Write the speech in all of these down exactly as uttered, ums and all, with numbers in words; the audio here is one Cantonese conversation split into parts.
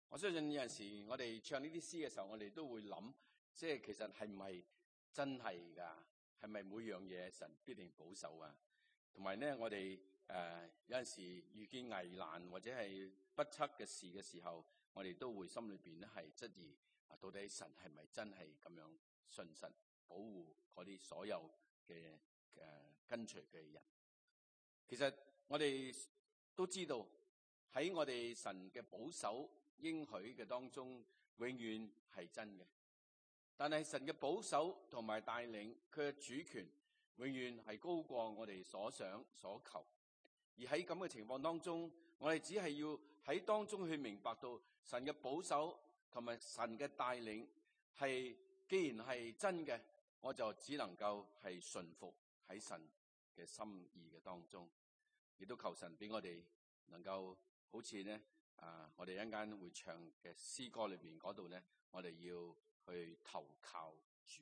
我相信有陣時我哋唱呢啲詩嘅時候，我哋都會諗，即係其實係唔係真係噶？係咪每樣嘢神必定保守啊？同埋咧，我哋誒、呃、有陣時遇見危難或者係不測嘅事嘅時候，我哋都會心裏邊咧係質疑啊，到底神係咪真係咁樣信實保護嗰啲所有嘅誒、呃、跟隨嘅人？其實我哋都知道喺我哋神嘅保守應許嘅當中，永遠係真嘅。但係神嘅保守同埋帶領，佢嘅主權永遠係高過我哋所想所求。而喺咁嘅情況當中，我哋只係要喺當中去明白到神嘅保守同埋神嘅帶領係，既然係真嘅，我就只能夠係順服喺神嘅心意嘅當中。亦都求神俾我哋能夠好似咧啊，我哋一陣間會唱嘅詩歌裏邊嗰度咧，我哋要去投靠主。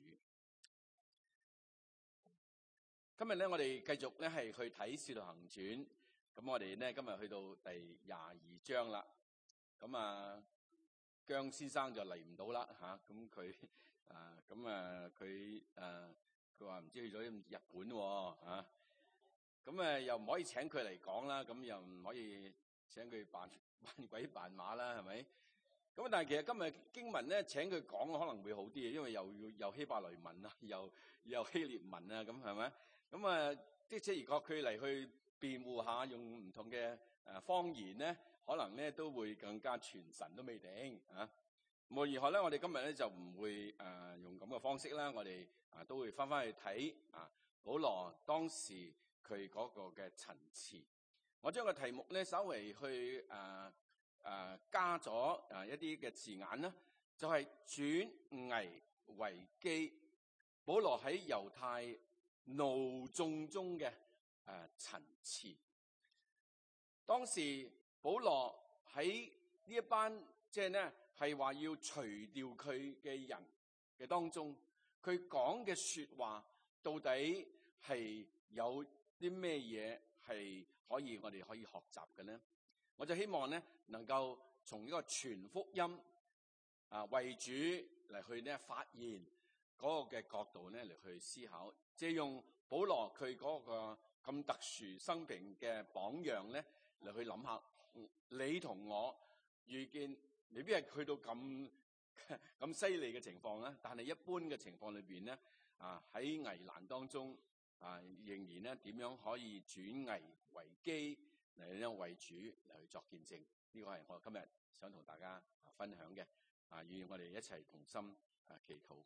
今日咧，我哋繼續咧係去睇《使徒行傳》，咁我哋咧今日去到第廿二章啦。咁啊，姜先生就嚟唔到啦吓，咁佢啊，咁啊佢誒，佢話唔知去咗日本喎吓。咁誒又唔可以請佢嚟講啦，咁又唔可以請佢扮扮鬼扮馬啦，係咪？咁但係其實今日經文咧請佢講可能會好啲嘅，因為又要又希伯來文啊，又又希臘文啊，咁係咪？咁啊，即係如果佢嚟去辯護下，用唔同嘅誒方言咧，可能咧都會更加傳神都未定啊。無論如何咧，我哋今日咧就唔會誒用咁嘅方式啦，我哋啊都會翻翻去睇啊保羅當時佢嗰個嘅層次。我將個題目咧稍微去誒誒、啊啊、加咗誒一啲嘅字眼啦，就係、是、轉危為機。保羅喺猶太奴眾中嘅誒層次。當時保羅喺呢一班即係咧係話要除掉佢嘅人嘅當中，佢講嘅說話到底係有啲咩嘢係可以我哋可以學習嘅咧？我就希望咧能夠從呢個全福音啊為主嚟去咧發現嗰個嘅角度咧嚟去思考，借用保羅佢嗰個咁特殊生平嘅榜樣咧嚟去諗下，你同我遇見未必係去到咁咁犀利嘅情況啦，但係一般嘅情況裏邊咧啊喺危難當中。啊，仍然咧點樣可以轉危為機嚟咧為主嚟去作見證？呢、這個係我今日想同大家分享嘅。啊，願我哋一齊同心啊祈禱。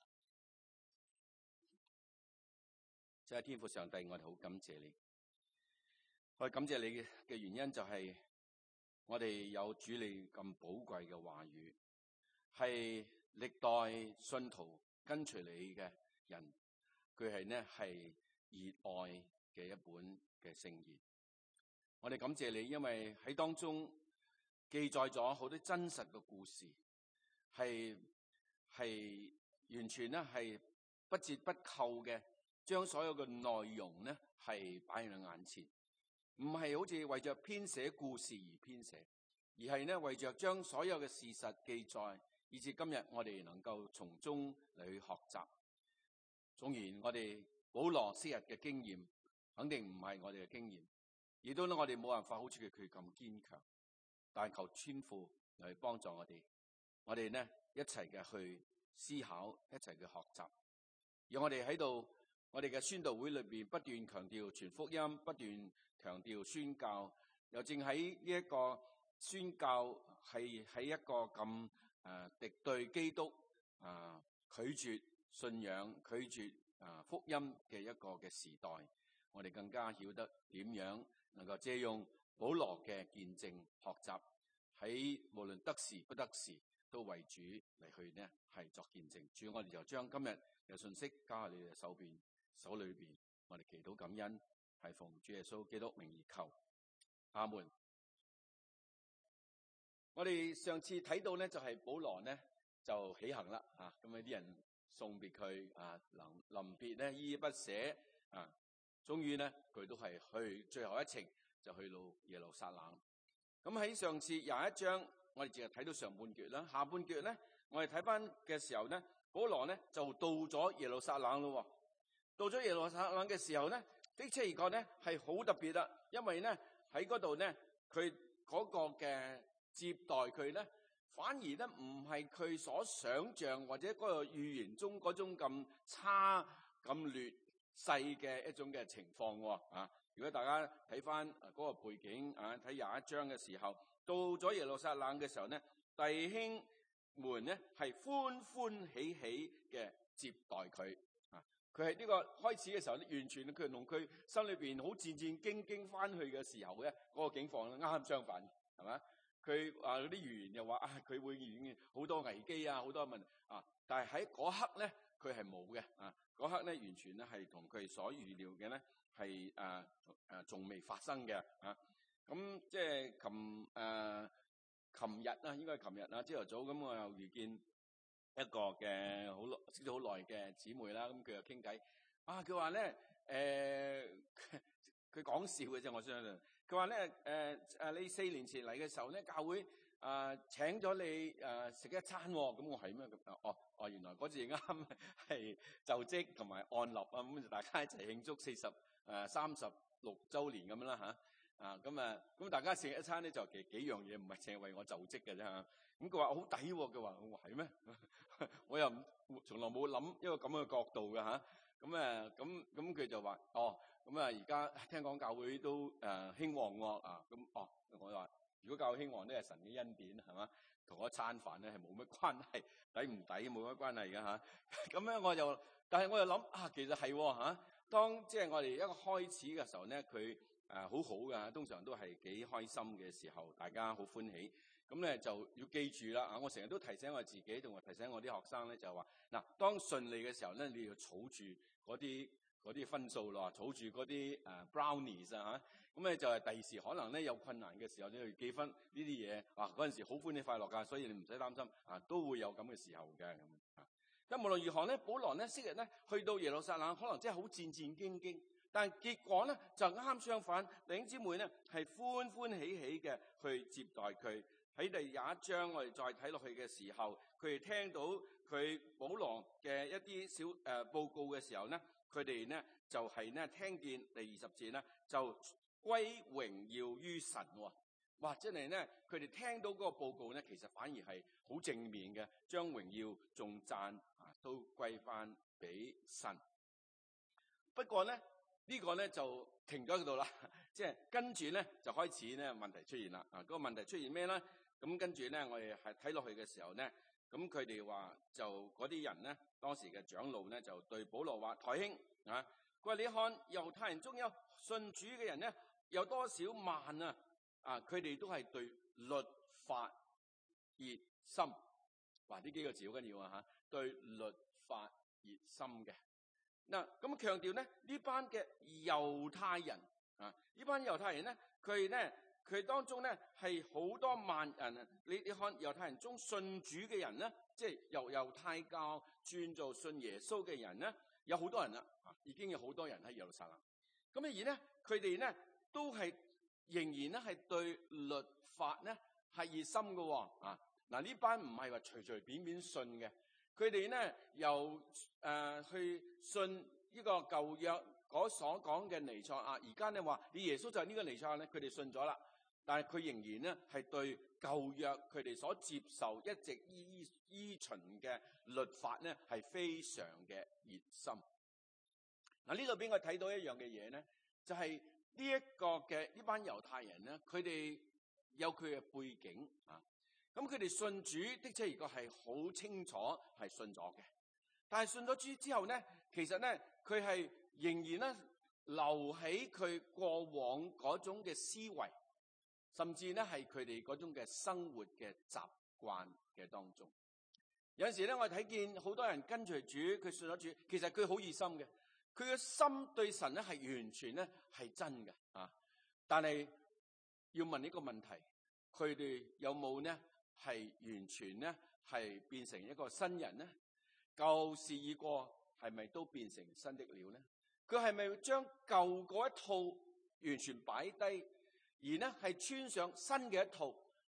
即係天父上帝，我哋好感謝你。我哋感謝你嘅嘅原因就係我哋有主你咁寶貴嘅話語，係歷代信徒跟隨你嘅人，佢係呢係。熱愛嘅一本嘅聖言，我哋感謝你，因為喺當中記載咗好多真實嘅故事，係係完全咧係不折不扣嘅，將所有嘅內容咧係擺喺眼前，唔係好似為着編寫故事而編寫，而係咧為着將所有嘅事實記載，以至今日我哋能夠從中嚟去學習。縱然我哋保羅昔日嘅經驗肯定唔係我哋嘅經驗，亦都咧我哋冇辦法好似佢佢咁堅強，但係求天父嚟幫助我哋，我哋咧一齊嘅去思考，一齊嘅學習，讓我哋喺度我哋嘅宣道會裏邊不斷強調傳福音，不斷強調宣教，又正喺呢一個宣教係喺一個咁誒、呃、敵對基督啊、呃、拒絕信仰拒絕。啊！福音嘅一個嘅時代，我哋更加曉得點樣能夠借用保羅嘅見證學習，喺無論得時不得時，都為主嚟去呢係作見證。主，我哋就將今日嘅信息交喺你嘅手邊手裏邊，我哋祈禱感恩，係奉主耶穌基督名而求，阿門。我哋上次睇到呢，就係、是、保羅呢就起行啦，吓咁啊啲人。送別佢啊，臨臨別咧依依不捨啊，終於咧佢都係去最後一程就去到耶路撒冷。咁喺上次廿一章我哋淨係睇到上半段啦，下半段咧，我哋睇翻嘅時候咧，保羅咧就到咗耶路撒冷咯。到咗耶路撒冷嘅時候咧，的確而講咧係好特別啦，因為咧喺嗰度咧，佢嗰個嘅接待佢咧，反而咧唔係佢所想象或者嗰個預言中嗰種咁差咁劣勢嘅一種嘅情況喎啊！如果大家睇翻嗰個背景啊，睇廿一章嘅時候，到咗耶路撒冷嘅時候咧，弟兄們咧係歡歡喜喜嘅接待佢啊！佢係呢個開始嘅時候咧，完全佢同佢心裏邊好戰戰兢兢翻去嘅時候咧，嗰、那個境況啱啱相反，係咪？佢話嗰啲預言又話啊，佢會遇見好多危機啊，好多問題啊，但係喺嗰刻咧，佢係冇嘅啊！嗰刻咧，完全咧係同佢所預料嘅咧係誒誒仲未發生嘅啊！咁即係琴誒琴日啊，應該係琴日啊，朝頭早咁我又遇見一個嘅好耐識咗好耐嘅姊妹啦，咁佢又傾偈啊，佢話咧誒佢講笑嘅啫，我相信。佢話咧誒誒，你四年前嚟嘅時候咧，教會啊、呃、請咗你誒食、呃、一餐喎、哦，咁我係咩咁？哦哦，原來嗰次啱係就職同埋按立啊，咁就大家一齊慶祝四十誒三十六週年咁樣啦嚇啊，咁啊咁大家食一餐咧就其實幾樣嘢，唔係淨係為我就職嘅啫嚇。咁佢話好抵喎，佢話我話係咩？我又從來冇諗一個咁嘅角度嘅嚇。咁啊咁咁佢就話哦。咁啊！而家聽講教會都誒、呃、興旺喎啊！咁哦，我話如果教會興旺咧係神嘅恩典係嘛，同嗰餐飯咧係冇乜關係，抵唔抵冇乜關係嘅嚇。咁、啊、咧我就，但係我又諗啊，其實係嚇、啊。當即係我哋一個開始嘅時候咧，佢誒、呃、好好嘅，通常都係幾開心嘅時候，大家好歡喜。咁咧就要記住啦啊！我成日都提醒我自己，同埋提醒我啲學生咧，就係話嗱，當順利嘅時候咧，你要儲住嗰啲。嗰啲分數咯，儲住嗰啲誒 brownies 啊嚇，咁咧就係第二時可能咧有困難嘅時候，你要記分呢啲嘢啊，嗰陣時好歡喜快樂㗎，所以你唔使擔心啊，都會有咁嘅時候嘅咁啊。咁無論如何咧，保羅咧昔日咧去到耶路撒冷，可能真係好戰戰兢兢，但係結果咧就啱相反，弟兄姊妹咧係歡歡喜喜嘅去接待佢。喺第廿一章我哋再睇落去嘅時候，佢哋聽到佢保羅嘅一啲小誒、呃、報告嘅時候咧。佢哋咧就係、是、咧聽見第二十節咧就歸榮耀於神喎、哦，哇！真係咧佢哋聽到嗰個報告咧，其實反而係好正面嘅，將榮耀頌讚啊都歸翻俾神。不過咧呢、呢個咧就停咗喺度啦，即係跟住咧就開始咧問題出現啦。啊，嗰個問題出現咩咧？咁跟住咧我哋係睇落去嘅時候咧。咁佢哋話就嗰啲人咧，當時嘅長老咧就對保羅話：台兄啊，佢話你看猶太人中有信主嘅人咧，有多少萬啊？啊，佢哋都係對律法熱心。哇！呢幾個字好緊要啊嚇，對律法熱心嘅。嗱，咁強調咧呢班嘅猶太人啊，呢班猶太人咧，佢咧。佢當中咧係好多萬人啊！你你看猶太人中信主嘅人咧，即係由猶太教轉做信耶穌嘅人咧，有好多人啦，已經有好多人喺耶路撒冷。咁而咧，佢哋咧都係仍然咧係對律法咧係熱心嘅喎啊！嗱，呢班唔係話隨隨便便信嘅，佢哋咧由誒、呃、去信呢個舊約嗰所講嘅彌賽亞，而家咧話你耶穌就係呢個彌賽亞咧，佢哋信咗啦。但係佢仍然咧係對舊約佢哋所接受一直依依循嘅律法咧係非常嘅熱心。嗱，呢度俾我睇到一樣嘅嘢咧，就係呢一個嘅呢班猶太人咧，佢哋有佢嘅背景啊。咁佢哋信主的確而個係好清楚係信咗嘅，但係信咗主之後咧，其實咧佢係仍然咧留起佢過往嗰種嘅思維。甚至咧係佢哋嗰種嘅生活嘅習慣嘅當中，有陣時咧我睇見好多人跟隨主，佢信咗主，其實佢好熱心嘅，佢嘅心對神咧係完全咧係真嘅啊！但係要問呢個問題，佢哋有冇咧係完全咧係變成一個新人咧？舊事已過，係咪都變成新的了咧？佢係咪將舊嗰一套完全擺低？而呢係穿上新嘅一套，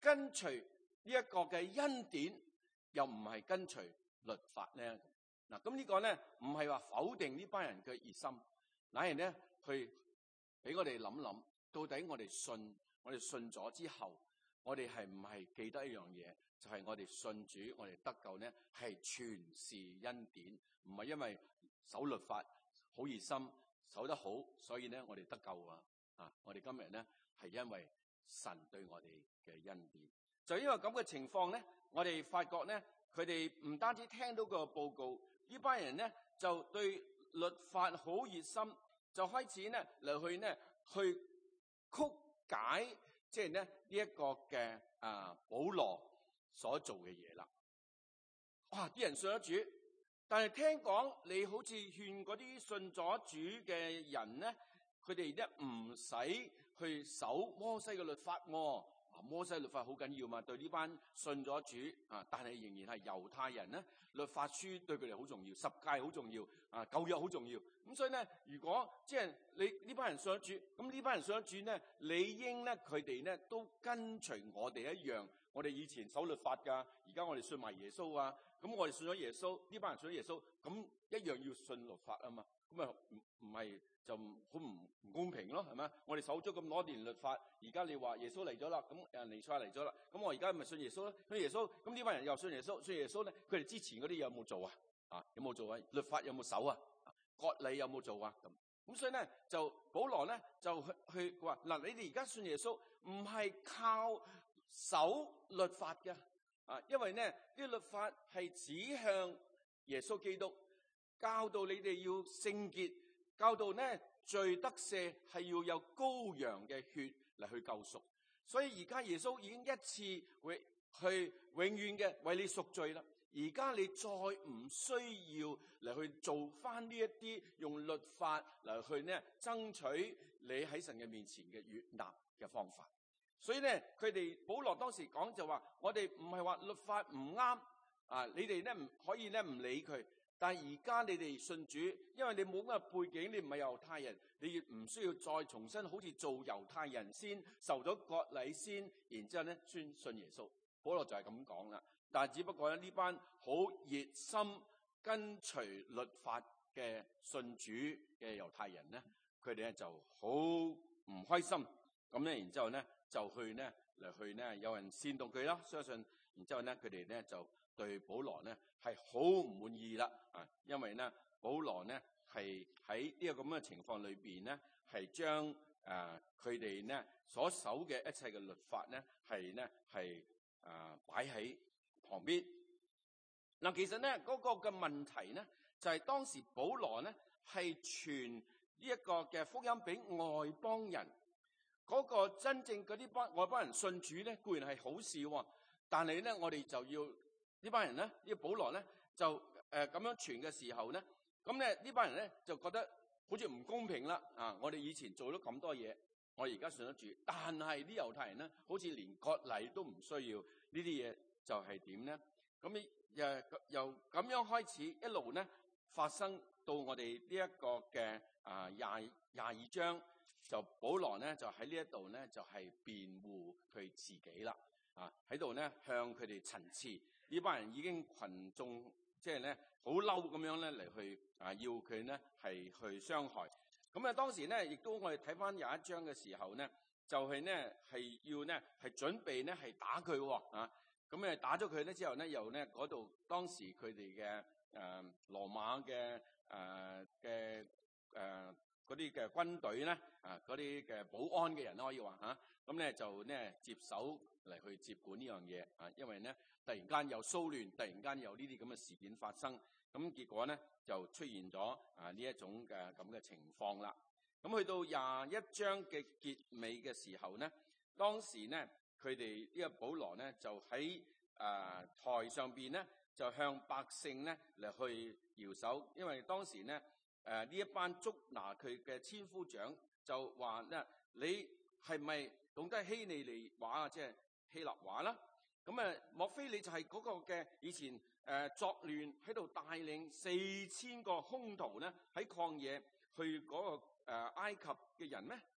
跟隨呢一個嘅恩典，又唔係跟隨律法咧？嗱，咁呢個咧唔係話否定呢班人嘅熱心，乃係咧去俾我哋諗諗，到底我哋信，我哋信咗之後，我哋係唔係記得一樣嘢？就係、是、我哋信主，我哋得救咧係全是恩典，唔係因為守律法好熱心，守得好，所以咧我哋得救啊！啊，我哋今日咧係因為神對我哋嘅恩典。就因為咁嘅情況咧，我哋發覺咧，佢哋唔單止聽到個報告，呢班人咧就對律法好熱心，就開始咧嚟去咧去曲解，即係咧呢一個嘅啊保羅所做嘅嘢啦。哇！啲人信咗主，但係聽講你好似勸嗰啲信咗主嘅人咧，佢哋咧唔使去守摩西嘅律法喎。摩西律法好緊要嘛，對呢班信咗主啊，但係仍然係猶太人咧，律法書對佢哋好重要，十誡好重要啊，舊約好重要。咁所以咧，如果即係你呢班人信咗主，咁呢班人信咗主咧，理應咧佢哋咧都跟隨我哋一樣。我哋以前守律法噶，而家我哋信埋耶穌啊。咁我哋信咗耶穌，呢班人信咗耶穌，咁一樣要信律法啊嘛。咁啊唔唔係就好唔唔公平咯，係咪？我哋守咗咁多年律法，而家你話耶穌嚟咗啦，咁誒彌賽亞嚟咗啦，咁我而家咪信耶穌咯？信耶穌，咁呢班人又信耶穌，信耶穌咧，佢哋之前嗰啲有冇做啊？啊，有冇做啊？律法有冇守啊？割禮有冇做啊？咁咁所以咧，就保羅咧就去去話嗱，你哋而家信耶穌唔係靠守律法嘅啊，因為咧呢啲律法係指向耶穌基督。教導你哋要聖潔，教導咧罪得赦係要有羔羊嘅血嚟去救贖。所以而家耶穌已經一次永去永遠嘅為你贖罪啦。而家你再唔需要嚟去做翻呢一啲用律法嚟去咧爭取你喺神嘅面前嘅悅納嘅方法。所以咧，佢哋保羅當時講就話：我哋唔係話律法唔啱啊，你哋咧唔可以咧唔理佢。但係而家你哋信主，因為你冇乜背景，你唔係猶太人，你亦唔需要再重新好似做猶太人先受咗割禮先，然之後咧宣信耶穌。保羅就係咁講啦。但係只不過咧呢班好熱心跟隨律法嘅信主嘅猶太人咧，佢哋咧就好唔開心。咁咧，然之後咧就去咧嚟去咧有人煽動佢啦，相信。然之後咧佢哋咧就對保羅咧係好唔滿意啦，啊，因為咧保羅咧係喺呢個咁嘅情況裏邊咧，係將誒佢哋咧所守嘅一切嘅律法咧係咧係誒擺喺旁邊。嗱，其實咧嗰個嘅問題咧就係當時保羅咧係傳呢一個嘅福音俾外邦人，嗰個真正嗰啲班外邦人信主咧固然係好事喎，但係咧我哋就要。呢班人咧，呢、這個保羅咧就誒咁、呃、樣傳嘅時候咧，咁咧呢班人咧就覺得好似唔公平啦啊！我哋以前做咗咁多嘢，我而家信得住，但係啲猶太人咧好似連割禮都唔需要，呢啲嘢就係點咧？咁誒由咁樣開始一路咧發生到我哋呢一個嘅啊廿廿二章，就保羅咧就喺呢一度咧就係、是、辯護佢自己啦啊！喺度咧向佢哋陳詞。呢班人已經群眾即係咧好嬲咁樣咧嚟去啊，要佢咧係去傷害。咁啊當時咧亦都我哋睇翻廿一章嘅時候咧，就係咧係要咧係準備咧係打佢喎啊！咁誒打咗佢咧之後咧，又咧嗰度當時佢哋嘅誒羅馬嘅誒嘅誒嗰啲嘅軍隊咧啊，嗰啲嘅保安嘅人可以話嚇，咁咧就咧接手嚟去接管呢樣嘢啊，因為咧。突然間有騷亂，突然間有呢啲咁嘅事件發生，咁結果咧就出現咗啊呢一種嘅咁嘅情況啦。咁去到廿一章嘅結尾嘅時候咧，當時咧佢哋呢個保羅咧就喺啊、呃、台上邊咧就向百姓咧嚟去搖手，因為當時咧誒呢一班捉拿佢嘅千夫長就話咧，你係咪懂得希利尼話啊，即係希臘話啦？咁啊，莫非你就係嗰個嘅以前誒、呃、作亂喺度帶領四千個兇徒咧喺曠野去嗰、那個誒、呃、埃及嘅人咩？啊，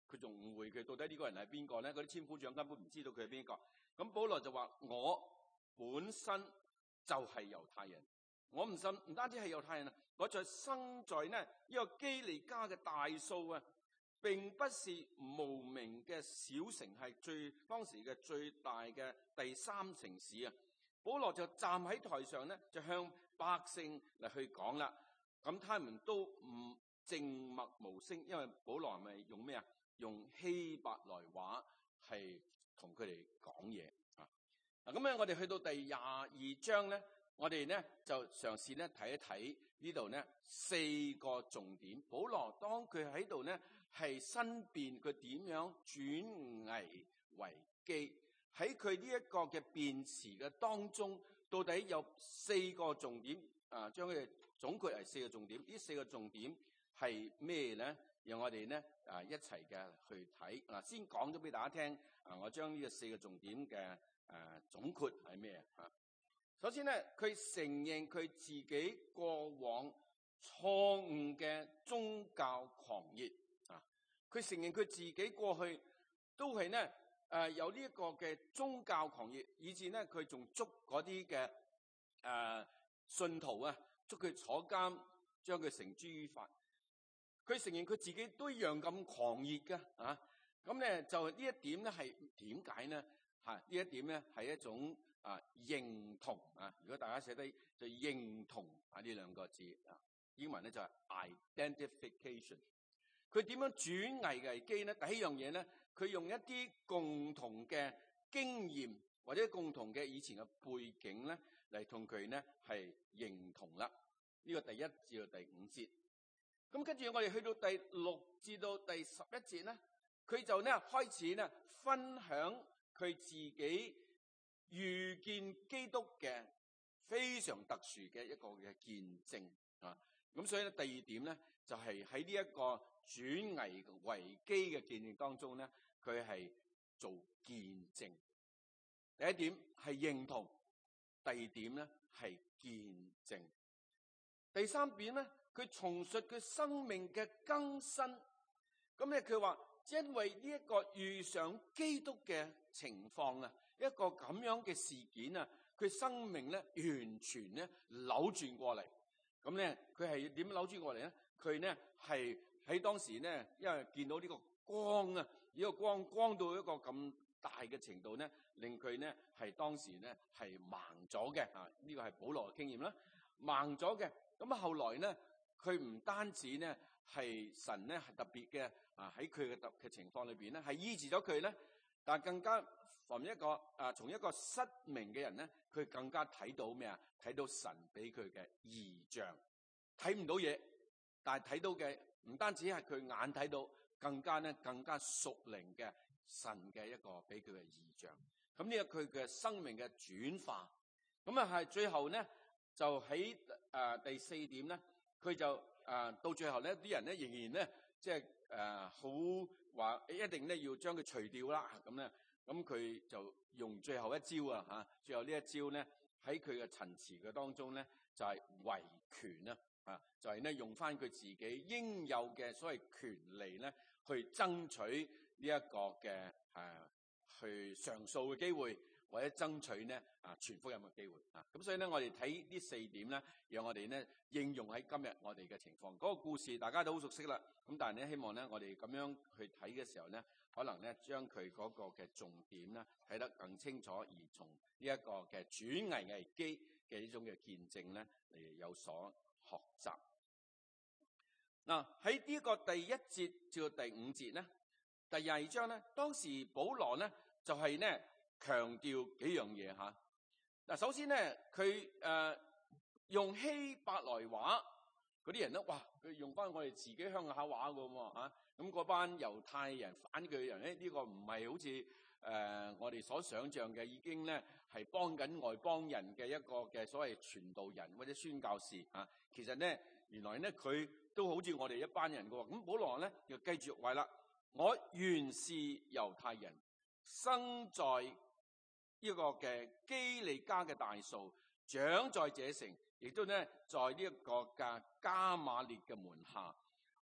佢仲誤會佢到底呢個人係邊個咧？嗰啲千夫長根本唔知道佢係邊個。咁保羅就話：我本身就係猶太人，我唔信唔單止係猶太人啊，我在生在呢呢個基利家嘅大數啊，並不是無名嘅小城，係最當時嘅最大嘅第三城市啊。保羅就站喺台上咧，就向百姓嚟去講啦。咁他們都唔靜默無聲，因為保羅係咪用咩啊？用希伯來話係同佢哋講嘢啊。嗱，咁咧我哋去到第廿二章咧，我哋咧就嘗試咧睇一睇呢度咧四個重點。保羅當佢喺度咧係申辯佢點樣轉危為機。喺佢呢一個嘅辯詞嘅當中，到底有四個重點啊，將佢哋總括係四個重點。呢四個重點係咩咧？讓我哋咧啊一齊嘅去睇。嗱，先講咗俾大家聽啊，我將呢個四個重點嘅誒、啊、總括係咩啊？首先咧，佢承認佢自己過往錯誤嘅宗教狂熱啊，佢承認佢自己過去都係咧。誒、呃，有呢一個嘅宗教狂熱，以至咧佢仲捉嗰啲嘅誒信徒啊，捉佢坐監，將佢繩之於法。佢承認佢自己都一樣咁狂熱噶啊！咁咧就呢一點咧係點解咧？吓、啊、呢一點咧係一種啊認同啊。如果大家寫低就認同啊呢兩個字啊，英文咧就係 identification。佢點樣轉危危機咧？第一樣嘢咧。佢用一啲共同嘅經驗或者共同嘅以前嘅背景咧，嚟同佢咧係認同啦。呢、這個第一至到第五節。咁跟住我哋去到第六至到第十一節咧，佢就咧開始咧分享佢自己遇見基督嘅非常特殊嘅一個嘅見證啊。咁所以咧第二點咧就係喺呢一個轉危為機嘅見證當中咧。佢係做見證，第一點係認同，第二點咧係見證，第三點咧佢重述佢生命嘅更新。咁咧佢話，因為呢一個遇上基督嘅情況啊，一個咁樣嘅事件啊，佢生命咧完全咧扭轉過嚟。咁咧佢係點扭轉過嚟咧？佢咧係喺當時咧，因為見到呢個光啊。呢個光光到一個咁大嘅程度咧，令佢咧係當時咧係盲咗嘅啊！呢個係保羅嘅經驗啦，盲咗嘅。咁啊，後來咧，佢唔單止咧係神咧係特別嘅啊，喺佢嘅特嘅情況裏邊咧係醫治咗佢咧，但係更加從一個啊從一個失明嘅人咧，佢更加睇到咩啊？睇到神俾佢嘅異象，睇唔到嘢，但係睇到嘅唔單止係佢眼睇到。更加咧，更加屬靈嘅神嘅一個俾佢嘅異象，咁呢個佢嘅生命嘅轉化，咁啊係最後咧就喺誒、呃、第四點咧，佢就誒、呃、到最後咧啲人咧仍然咧即係誒好話一定咧要將佢除掉啦，咁咧咁佢就用最後一招啊吓，最後呢一招咧喺佢嘅陳詞嘅當中咧就係、是、維權啊，啊就係、是、咧用翻佢自己應有嘅所謂權利咧。去爭取呢一個嘅誒、啊，去上訴嘅機會，或者爭取呢啊傳福音嘅機會啊。咁所以咧，我哋睇呢四點咧，讓我哋咧應用喺今日我哋嘅情況。嗰、那個故事大家都好熟悉啦。咁但係咧，希望咧我哋咁樣去睇嘅時候咧，可能咧將佢嗰個嘅重點咧睇得更清楚，而從呢一個嘅轉危危機嘅呢種嘅見證咧嚟有所學習。嗱，喺呢個第一節至到第五節咧，第廿二章咧，當時保羅咧就係咧強調幾樣嘢吓。嗱，首先咧佢誒用希伯來話嗰啲人咧，哇，佢用翻我哋自己鄉下話噶喎吓。咁嗰班猶太人反佢嘅人咧，呢、這個唔係好似誒、呃、我哋所想象嘅，已經咧係幫緊外邦人嘅一個嘅所謂傳道人或者宣教士啊。其實咧，原來咧佢。都好似我哋一班人嘅喎，咁保羅咧就繼續話啦：我原是猶太人，生在呢個嘅基利家嘅大數，長在這城，亦都咧在呢一個嘅加瑪列嘅門下。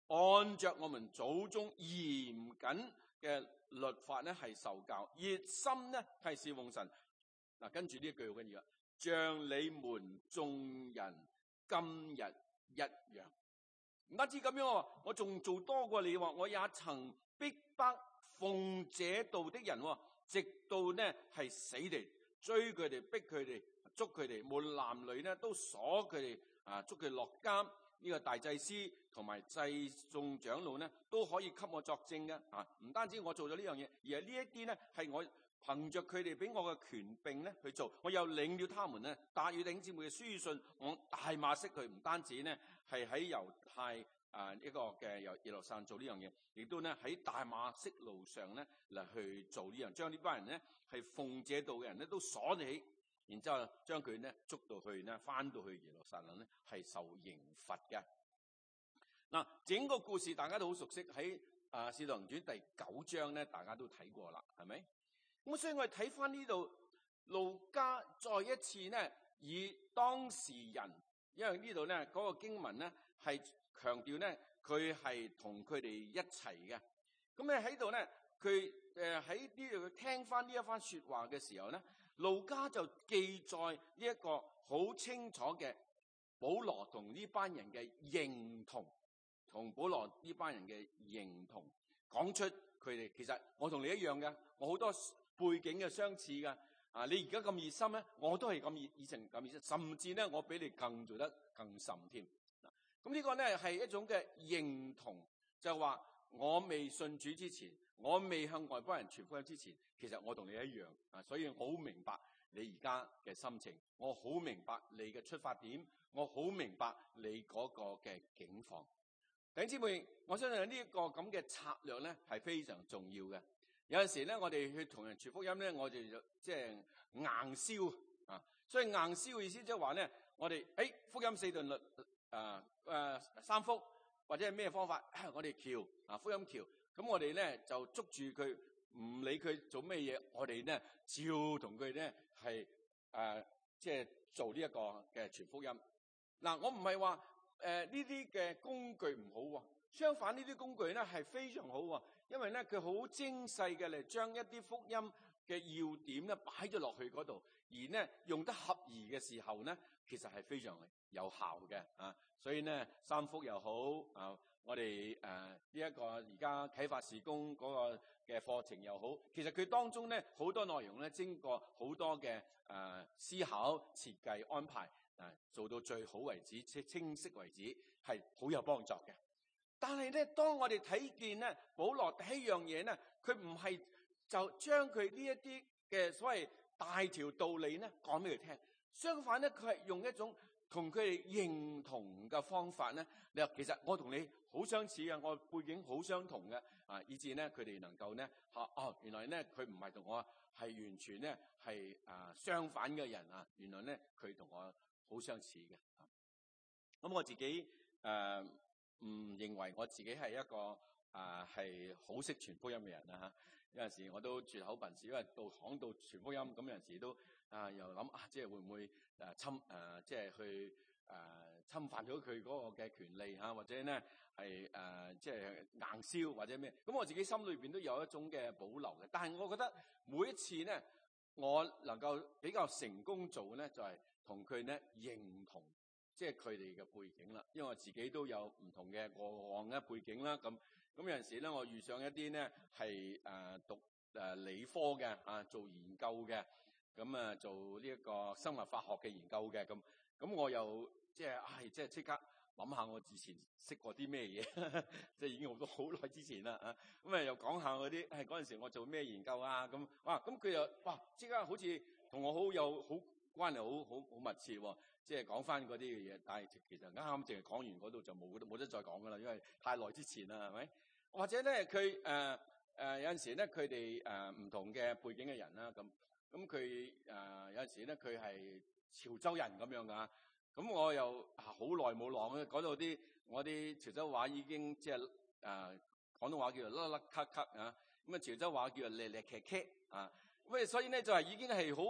按着我們祖宗嚴謹嘅律法咧係受教，熱心咧係侍奉神。嗱，跟住呢一句好緊要，像你們眾人今日一樣。唔單止咁樣，我仲做多過你，我也曾逼迫奉這道的人，直到呢係死地追佢哋，逼佢哋，捉佢哋，無論男女呢都鎖佢哋啊，捉佢落監。呢、這個大祭司同埋祭眾長老呢都可以給我作證嘅啊！唔單止我做咗呢樣嘢，而係呢一啲呢係我憑着佢哋俾我嘅權柄咧去做。我又領了他們呢帶與弟兄姊妹嘅書信，我大馬色佢，唔單止呢係喺猶太啊一個嘅由耶路撒冷做呢樣嘢，亦都呢喺大馬色路上咧嚟去做呢樣，將呢班人咧係奉這道嘅人咧都鎖起。然之後將佢咧捉到去咧，翻到去耶路撒冷咧，係受刑罰嘅。嗱，整個故事大家都好熟悉，喺啊《使徒行傳》第九章咧，大家都睇過啦，係咪？咁所以我哋睇翻呢度，路加再一次咧，以當事人，因為呢度咧嗰個經文咧係強調咧，佢係同佢哋一齊嘅。咁咧喺度咧，佢誒喺呢度聽翻呢一番說話嘅時候咧。路加就記載呢一個好清楚嘅保羅同呢班人嘅認同，同保羅呢班人嘅認同，講出佢哋其實我同你一樣嘅，我好多背景嘅相似嘅。啊，你而家咁熱心咧，我都係咁熱熱情咁熱心，甚至咧我比你更做得更甚添。咁呢個咧係一種嘅認同，就係話我未信主之前，我未向外邦人傳福音之前，其實我同你一樣啊，所以我好明白你而家嘅心情，我好明白你嘅出發點，我好明白你嗰個嘅境況。弟兄姊妹，我相信呢一個咁嘅策略咧係非常重要嘅。有陣時咧，我哋去同人傳福音咧，我哋就即係硬銷啊。所以硬銷嘅意思即係話咧，我哋誒、哎、福音四段律啊誒三福或者係咩方法，我哋橋啊福音橋。咁我哋咧就捉住佢，唔理佢做咩嘢，我哋咧照同佢咧係誒，即係做呢一個嘅傳福音。嗱，我唔係話誒呢啲嘅工具唔好喎，相反呢啲工具咧係非常好喎，因為咧佢好精細嘅嚟將一啲福音嘅要點咧擺咗落去嗰度，而咧用得合宜嘅時候咧，其實係非常有效嘅啊。所以咧三福又好啊。我哋誒呢一個而家啟發事工嗰個嘅課程又好，其實佢當中咧好多內容咧經過好多嘅誒、呃、思考、設計、安排，啊、呃、做到最好為止、清晰為止，係好有幫助嘅。但係咧，當我哋睇見咧保羅第一樣嘢咧，佢唔係就將佢呢一啲嘅所謂大條道理咧講俾佢聽，相反咧佢係用一種同佢哋認同嘅方法咧，你話其實我同你好相似啊，我背景好相同嘅啊，以至咧佢哋能夠咧嚇哦，原來咧佢唔係同我係完全咧係啊相反嘅人啊，原來咧佢同我好相似嘅。咁我自己誒唔、呃、認為我自己係一個啊係好識傳福音嘅人啦嚇。有陣時我都絕口笨舌，因為到講到傳福音咁，有陣時都啊又諗啊，即係會唔會誒侵誒即係去誒、呃、侵犯咗佢嗰個嘅權利嚇，或者咧係誒即係硬銷或者咩？咁我自己心裏邊都有一種嘅保留嘅。但係我覺得每一次咧，我能夠比較成功做嘅咧，就係同佢咧認同，即係佢哋嘅背景啦。因為我自己都有唔同嘅過往嘅背景啦，咁。咁有陣時咧，我遇上一啲咧係誒讀誒理科嘅啊，做研究嘅，咁啊做呢一個生物化學嘅研究嘅，咁咁我又即係唉，即係即刻諗下我之前識過啲咩嘢，即係已經好多好耐之前啦啊，咁啊又講下嗰啲係嗰陣時我做咩研究啊，咁哇咁佢又哇即刻好似同我好有好關係，好好好密切喎，即係講翻嗰啲嘅嘢，但係其實啱啱淨係講完嗰度就冇冇得再講噶啦，因為太耐之前啦，係咪？或者咧，佢誒誒有陣時咧，佢哋誒唔同嘅背景嘅人啦，咁咁佢誒有陣時咧，佢係潮州人咁樣噶，咁我又好耐冇講咧，講到啲我啲潮州話已經即係誒廣東話叫做甩甩咳咳啊，咁啊潮州話叫做咧咧茄茄啊，咁所以咧就係已經係好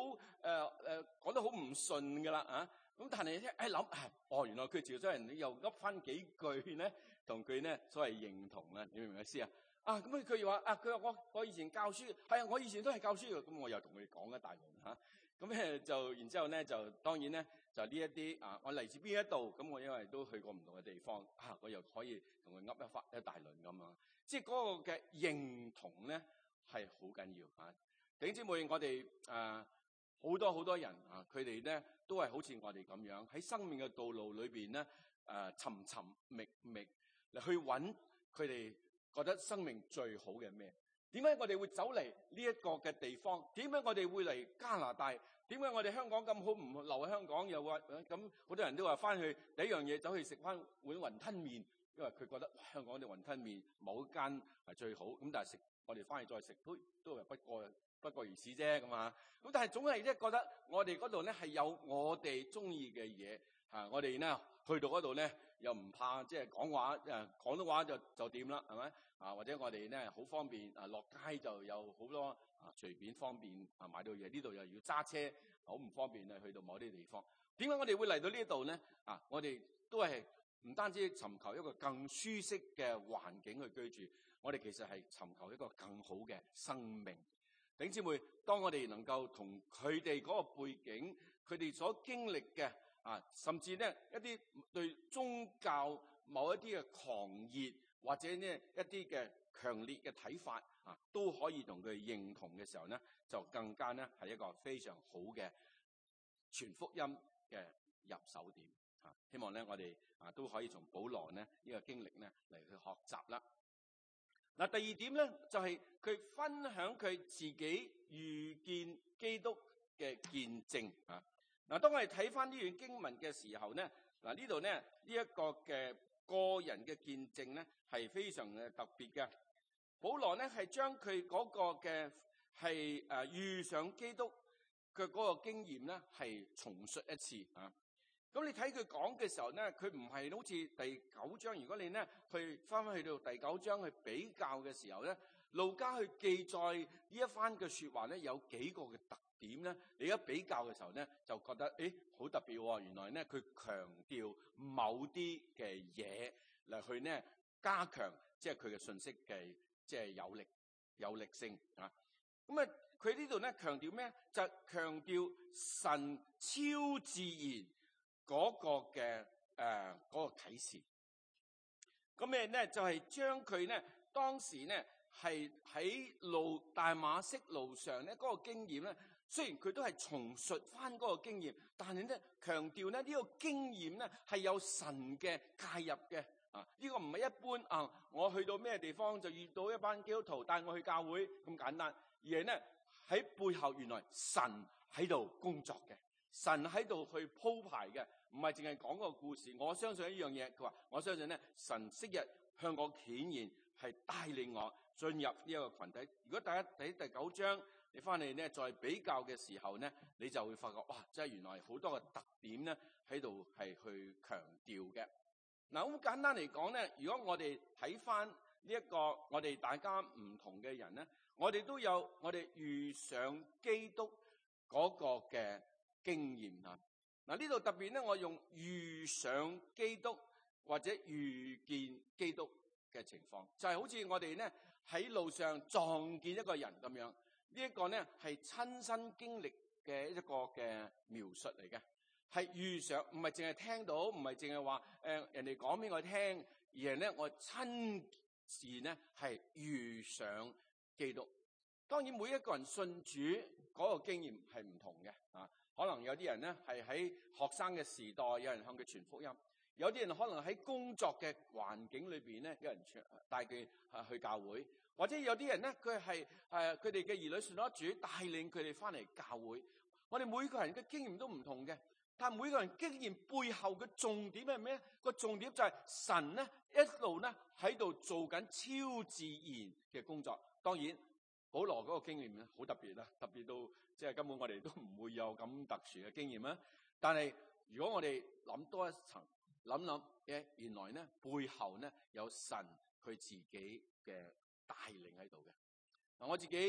誒講得好唔順噶啦啊！咁但係一諗，哦，原來佢潮州人又噏翻幾句咧，同佢咧所謂認同啦，你明唔明意思啊？啊，咁佢又話啊，佢話我我以前教書，係啊，我以前都係教書嘅，咁我又同佢講一大輪嚇，咁、啊、咧就然之後咧就當然咧就呢一啲啊，我嚟自邊一度，咁我因為都去過唔同嘅地方，啊，我又可以同佢噏一發一大輪咁啊，即係嗰個嘅認同咧係好緊要嚇。弟兄姊妹，我哋啊好多好多人啊，佢哋咧都係好似我哋咁樣喺生命嘅道路裏邊咧誒尋尋覓覓嚟去揾佢哋覺得生命最好嘅咩？點解我哋會走嚟呢一個嘅地方？點解我哋會嚟加拿大？點解我哋香港咁好唔留喺香港？又話咁好多人都話翻去第一樣嘢走去食翻碗雲吞麵，因為佢覺得香港啲雲吞麵某一間係最好。咁但係食我哋翻去再食都都係不過不過如此啫咁啊！咁但係總係咧覺得我哋嗰度咧係有我哋中意嘅嘢嚇，我哋咧去到嗰度咧又唔怕即係講話誒廣東話就就掂啦，係咪啊？或者我哋咧好方便啊，落街就有好多啊隨便方便啊買到嘢，呢度又要揸車好唔方便啊，去到某啲地方。點解我哋會嚟到呢度咧？啊，我哋都係唔單止尋求一個更舒適嘅環境去居住，我哋其實係尋求一個更好嘅生命。弟兄姊妹，當我哋能夠同佢哋嗰個背景，佢哋所經歷嘅啊，甚至咧一啲對宗教某一啲嘅狂熱，或者呢一啲嘅強烈嘅睇法啊，都可以同佢認同嘅時候咧，就更加咧係一個非常好嘅傳福音嘅入手點啊！希望咧我哋啊都可以從保羅呢呢個經歷咧嚟去學習啦。嗱，第二點咧就係、是、佢分享佢自己遇見基督嘅見證啊！嗱，當我哋睇翻呢段經文嘅時候咧，嗱呢度咧呢一個嘅個人嘅見證咧係非常嘅特別嘅。保羅咧係將佢嗰個嘅係誒遇上基督嘅嗰個經驗咧係重述一次啊！咁你睇佢講嘅時候咧，佢唔係好似第九章。如果你咧去翻翻去到第九章去比較嘅時候咧，路加去記載呢一番嘅說話咧，有幾個嘅特點咧。你一比較嘅時候咧，就覺得誒好特別喎。原來咧佢強調某啲嘅嘢嚟去咧加強，即係佢嘅信息嘅即係有力有力性啊。咁啊，佢呢度咧強調咩？就係強調神超自然嗰個嘅誒嗰個啟示，咁咩咧就係將佢咧當時咧係喺路大馬色路上咧嗰個經驗咧，雖然佢都係重述翻嗰個經驗，但係咧強調咧呢個經驗咧係有神嘅介入嘅啊！呢個唔係一般啊，我去到咩地方就遇到一班基督徒帶我去教會咁簡單，而係咧喺背後原來神喺度工作嘅。神喺度去鋪排嘅，唔係淨係講個故事。我相信一樣嘢，佢話我相信咧，神昔日向我顯現，係帶領我進入呢一個群體。如果大家睇第九章，你翻嚟咧再比較嘅時候咧，你就會發覺哇，真係原來好多嘅特點咧喺度係去強調嘅。嗱，咁簡單嚟講咧，如果我哋睇翻呢一個我哋大家唔同嘅人咧，我哋都有我哋遇上基督嗰個嘅經驗啊！嗱，呢度特別咧，我用遇上基督或者遇見基督嘅情況，就係好似我哋咧喺路上撞見一個人咁樣，呢一個咧係親身經歷嘅一個嘅描述嚟嘅，係遇上，唔係淨係聽到，唔係淨係話誒人哋講俾我聽，而係咧我親自咧係遇上基督。當然每一個人信主嗰個經驗係唔同嘅啊。可能有啲人咧係喺學生嘅時代，有人向佢傳福音；有啲人可能喺工作嘅環境裏邊咧，有人傳帶佢去教會；或者有啲人咧，佢係誒佢哋嘅兒女信咗主，帶領佢哋翻嚟教會。我哋每個人嘅經驗都唔同嘅，但係每個人經驗背後嘅重點係咩？個重點就係神咧一路咧喺度做緊超自然嘅工作。當然，保羅嗰個經驗咧好特別啦，特別到即係根本我哋都唔會有咁特殊嘅經驗啦。但係如果我哋諗多一層，諗諗誒，原來咧背後咧有神佢自己嘅帶領喺度嘅。嗱，我自己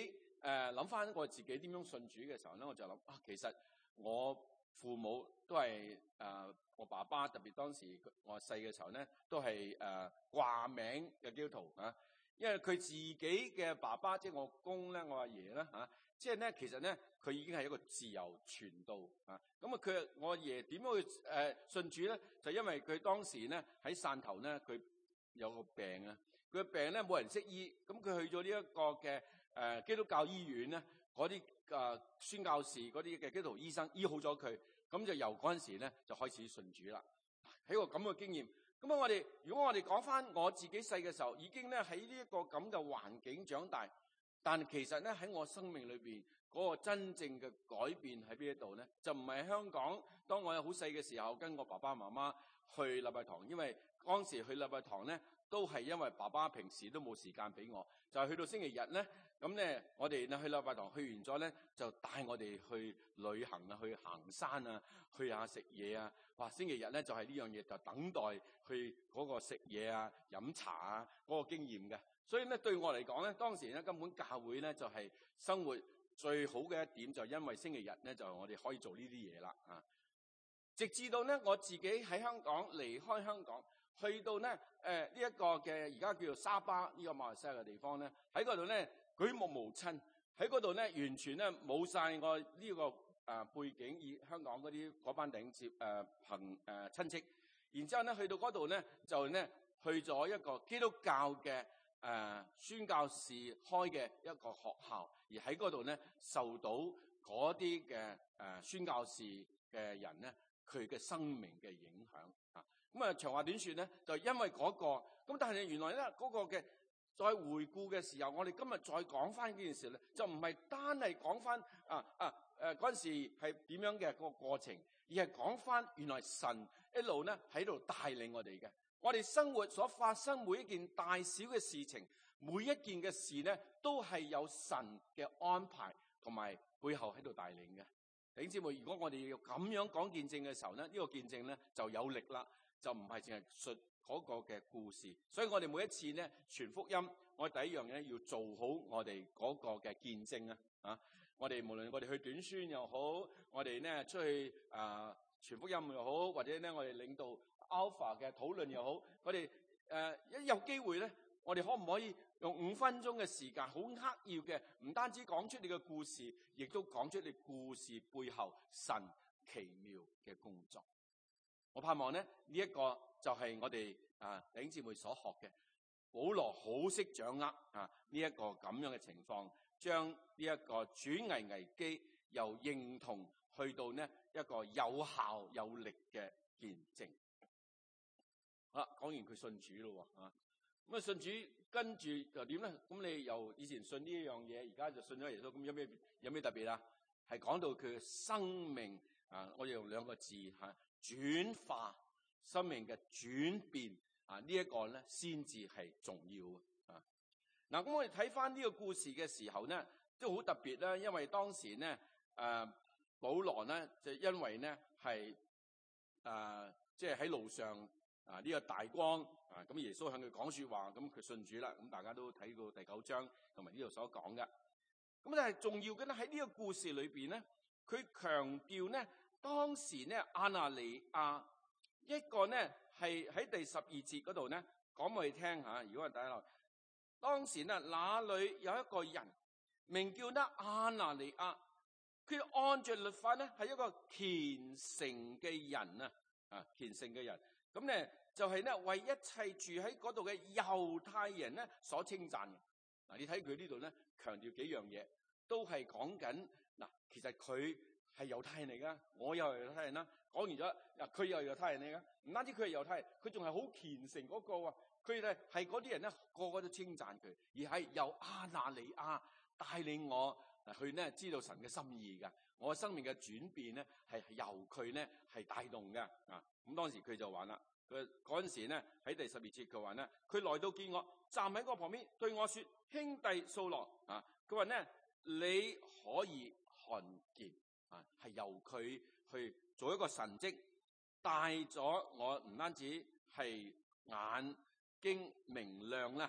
誒諗翻我自己點樣信主嘅時候咧，我就諗啊，其實我父母都係誒、呃、我爸爸，特別當時我細嘅時候咧，都係誒掛名嘅基督徒啊。因為佢自己嘅爸爸，即係我公咧，我阿爺咧嚇，即係咧其實咧佢已經係一個自由傳道啊。咁啊佢我阿爺點樣去誒、呃、信主咧？就因為佢當時咧喺汕頭咧，佢有個病啊，佢嘅病咧冇人識醫，咁佢去咗呢一個嘅誒、呃、基督教醫院咧，嗰啲誒宣教士嗰啲嘅基督徒醫生醫好咗佢，咁就由嗰陣時咧就開始信主啦。係一個咁嘅經驗。咁啊，我哋如果我哋講翻我自己細嘅時候，已經咧喺呢一個咁嘅環境長大，但其實咧喺我生命裏邊嗰個真正嘅改變喺邊一度咧？就唔係香港。當我有好細嘅時候，跟我爸爸媽媽去禮拜堂，因為當時去禮拜堂咧，都係因為爸爸平時都冇時間俾我，就係去到星期日咧，咁咧我哋咧去禮拜堂去完咗咧，就帶我哋去旅行啊，去行山啊，去下食嘢啊。哇！星期日咧就係呢樣嘢，就等待去嗰個食嘢啊、飲茶啊嗰個經驗嘅。所以咧對我嚟講咧，當時咧根本教會咧就係生活最好嘅一點，就因為星期日咧就我哋可以做呢啲嘢啦啊！直至到咧我自己喺香港離開香港，去到咧誒呢一個嘅而家叫做沙巴呢個馬來西亞嘅地方咧，喺嗰度咧舉目無親，喺嗰度咧完全咧冇晒我呢個誒背景，以香港嗰啲嗰班頂接誒朋誒親戚，然之後咧去到嗰度咧就咧去咗一個基督教嘅誒、呃、宣教士開嘅一個學校，而喺嗰度咧受到嗰啲嘅誒宣教士嘅人咧佢嘅生命嘅影響啊。咁啊長話短說咧，就因為嗰、那個咁，但係原來咧嗰、那個嘅再回顧嘅時候，我哋今日再講翻呢件事咧，就唔係單係講翻啊啊誒嗰陣時係點樣嘅個過程，而係講翻原來神一路咧喺度帶領我哋嘅。我哋生活所發生每一件大小嘅事情，每一件嘅事咧，都係有神嘅安排同埋背後喺度帶領嘅。弟兄姊妹，如果我哋要咁樣講見證嘅時候咧，呢、這個見證咧就有力啦，就唔係淨係述嗰個嘅故事。所以我哋每一次咧傳福音，我哋第一樣嘢要做好我哋嗰個嘅見證啊！啊，我哋無論我哋去短宣又好，我哋咧出去啊傳福音又好，或者咧我哋領導 Alpha 嘅討論又好，我哋誒一有機會咧，我哋可唔可以用五分鐘嘅時間，好刻意嘅，唔單止講出你嘅故事，亦都講出你故事背後神奇妙嘅工作。我盼望咧呢一個就係我哋啊弟兄姊妹所學嘅。保羅好識掌握啊呢一個咁樣嘅情況，將呢一個轉危危機由認同去到呢一個有效有力嘅見證。好啦，講完佢信主咯喎，啊咁啊信主跟住就點咧？咁你由以前信呢一樣嘢，而家就信咗耶穌，咁有咩有咩特別啊？係講到佢嘅生命啊，我哋用兩個字吓，轉化生命嘅轉變啊，這個、呢一個咧先至係重要啊。嗱，咁我哋睇翻呢個故事嘅時候咧，都好特別啦，因為當時咧誒保羅咧就因為咧係誒即係喺路上。啊！呢、這個大光啊，咁耶穌向佢講說話，咁佢信主啦。咁大家都睇到第九章同埋呢度所講嘅。咁但係重要嘅咧喺呢個故事裏邊咧，佢強調咧當時咧亞拿尼亞一個咧係喺第十二節嗰度咧講俾你聽吓。如果我睇落，當時咧那裏有一個人名叫咧亞拿尼亞，佢按着律法咧係一個虔誠嘅人啊，啊虔誠嘅人。咁咧就係咧為一切住喺嗰度嘅猶太人咧所稱讚嘅。嗱，你睇佢呢度咧強調幾樣嘢，都係講緊嗱，其實佢係猶太人嚟噶，我又係猶太人啦。講完咗，嗱佢又係猶太人嚟噶，唔單止佢係猶太人，佢仲係好虔誠嗰個喎。佢哋係嗰啲人咧，個個都稱讚佢，而係由亞拿尼亞帶領我去咧知道神嘅心意噶。我生命嘅轉變咧係由佢咧係帶動嘅啊。咁當時佢就話啦，佢嗰陣時咧喺第十二節佢話咧，佢來到見我，站喺我旁邊對我說：兄弟掃羅啊，佢話咧你可以看見啊，係由佢去做一個神蹟，帶咗我唔單止係眼睛明亮啦，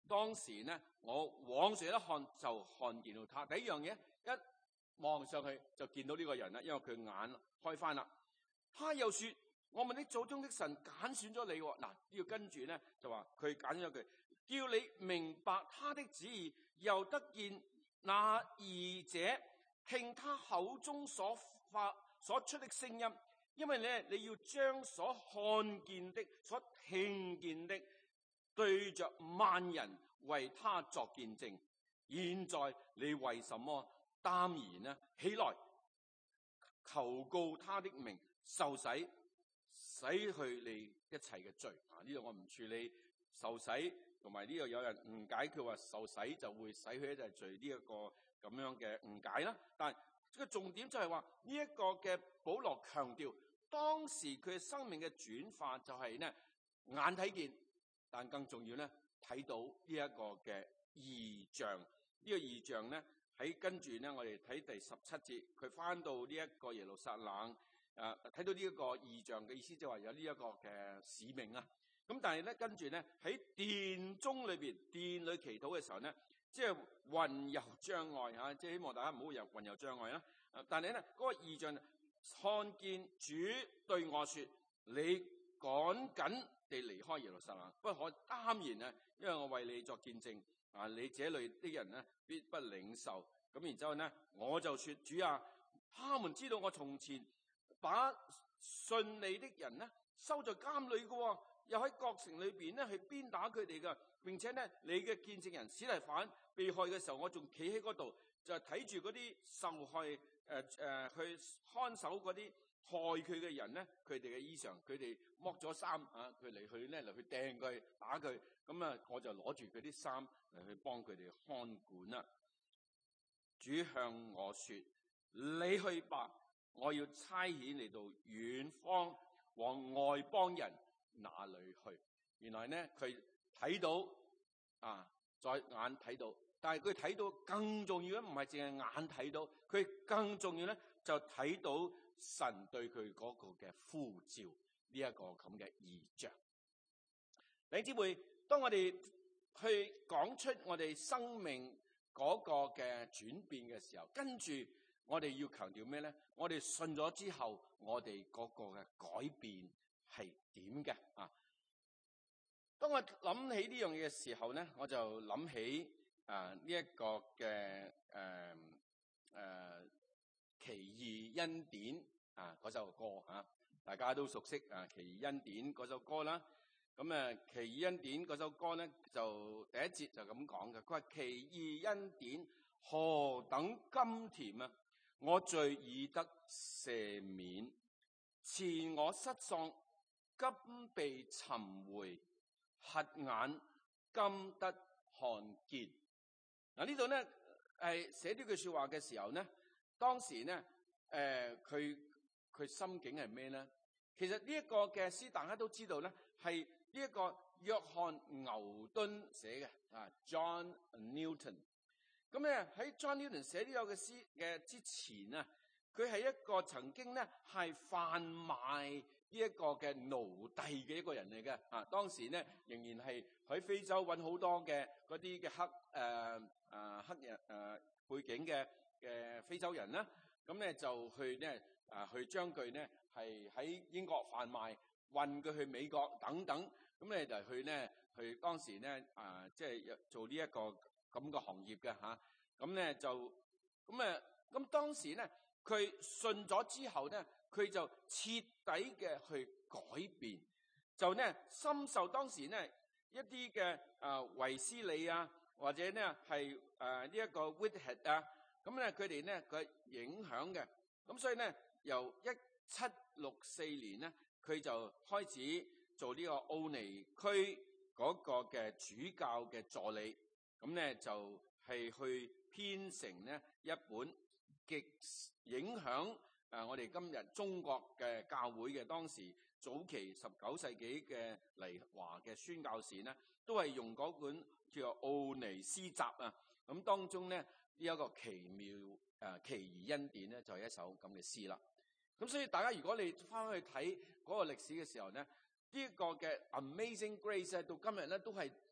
當時咧，我往上一看就看見到他。第一樣嘢，一望上去就見到呢個人啦，因為佢眼開翻啦。他又說：我們的祖宗的神揀選咗你。嗱，呢個跟住咧就話佢揀咗佢，叫你明白他的旨意，又得見那義者聽他口中所發所出的聲音。因為咧，你要將所看見的、所聽見的，對着萬人為他作見證。現在你為什麼耽延呢？起來，求告他的名，受洗，洗去你一切嘅罪。啊，呢度我唔處理受洗，同埋呢度有人誤解佢話受洗就會洗去一切罪呢一個咁樣嘅誤解啦。但係個重點就係話呢一個嘅保羅強調，當時佢生命嘅轉化就係呢眼睇見，但更重要咧睇到呢一個嘅異象。呢個異象咧喺跟住咧，我哋睇第十七節，佢翻到呢一個耶路撒冷，誒睇到呢一個異象嘅意思，就係有呢一個嘅使命啊。咁但係咧跟住咧喺殿中裏邊，殿裏祈禱嘅時候咧，即係魂遊障礙嚇，即係希望大家唔好有魂遊障礙啦。但係咧嗰個異象，看見主對我說：你趕緊地離開耶路撒冷，不可耽延啊！因為我為你作見證啊，你這類的人咧必不領受。咁然之後咧，我就說：主啊，他們知道我從前把信你的人咧收在監裏嘅，又喺各城裏邊咧去鞭打佢哋嘅，並且咧你嘅見證人司提反被害嘅時候，我仲企喺嗰度就睇住嗰啲受害誒誒、呃、去看守嗰啲害佢嘅人咧，佢哋嘅衣裳，佢哋剝咗衫啊，佢嚟去咧嚟去掟佢打佢，咁啊我就攞住佢啲衫嚟去幫佢哋看管啦。主向我說：你去吧，我要差遣你到遠方往外邦人那裏去。原來咧佢睇到啊，在眼睇到，但係佢睇到更重要咧，唔係淨係眼睇到，佢更重要咧就睇到神對佢嗰個嘅呼召，呢一個咁嘅異象。弟兄姊妹，當我哋去講出我哋生命嗰個嘅轉變嘅時候，跟住我哋要強調咩咧？我哋信咗之後，我哋嗰個嘅改變係點嘅啊？當我諗起呢樣嘢嘅時候咧，我就諗起啊呢一個嘅誒誒奇異恩典啊嗰首歌啊，大家都熟悉啊奇異恩典嗰首歌啦。咁誒奇異恩典嗰首歌咧，就第一節就咁講嘅，佢話奇異恩典何等甘甜啊！我罪已得赦免，前我失喪，今被尋回，瞎眼今得看見。嗱呢度咧係寫呢句說話嘅時候咧，當時咧誒佢佢心境係咩咧？其實呢一個嘅詩大家都知道咧，係呢一個約翰牛頓寫嘅啊 ，John Newton。咁咧喺 John Newton 寫呢個嘅詩嘅之前啊，佢係一個曾經咧係販賣呢一個嘅奴隸嘅一個人嚟嘅啊。當時咧仍然係喺非洲揾好多嘅嗰啲嘅黑誒誒、呃呃、黑人誒、呃、背景嘅嘅非洲人啦。咁咧就去咧啊去將佢咧係喺英國販賣，運佢去美國等等。咁咧就去咧去當時咧啊即係做呢一個咁嘅行業嘅嚇。咁咧就咁誒咁當時咧佢信咗之後咧，佢就徹底嘅去改變，就咧深受當時咧一啲嘅啊衛斯理啊，或者咧係誒呢一個 Whitehead 啊，咁咧佢哋咧佢影響嘅。咁所以咧由一七六四年咧，佢就開始做呢個奧尼區嗰個嘅主教嘅助理，咁咧就係去編成咧一本極影響誒我哋今日中國嘅教會嘅，當時早期十九世紀嘅嚟華嘅宣教士咧，都係用嗰本叫做《奧尼斯集》啊。咁當中咧呢一個奇妙誒奇異恩典咧，就係一首咁嘅詩啦。咁所以大家如果你翻去睇嗰個歷史嘅時候咧，呢一個嘅 Amazing Grace 到今日咧都係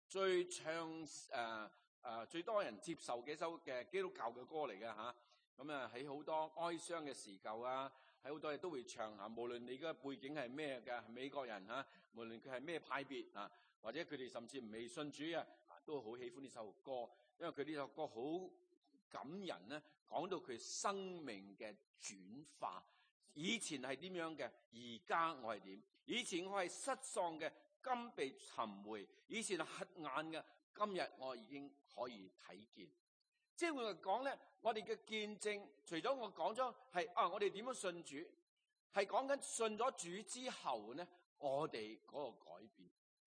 最唱誒誒、呃、最多人接受嘅一首嘅基督教嘅歌嚟嘅嚇。咁啊喺好多哀傷嘅時候啊，喺好多嘢都會唱嚇。無論你嘅背景係咩嘅，美國人嚇，無論佢係咩派別啊，或者佢哋甚至未信主啊，都好喜歡呢首歌，因為佢呢首歌好感人咧，講到佢生命嘅轉化。以前係點樣嘅，而家我係點？以前我係失喪嘅，今被尋回；以前係黑眼嘅，今日我已經可以睇見。即係會講咧，我哋嘅見證，除咗我講咗係啊，我哋點樣信主，係講緊信咗主之後咧，我哋嗰個改變。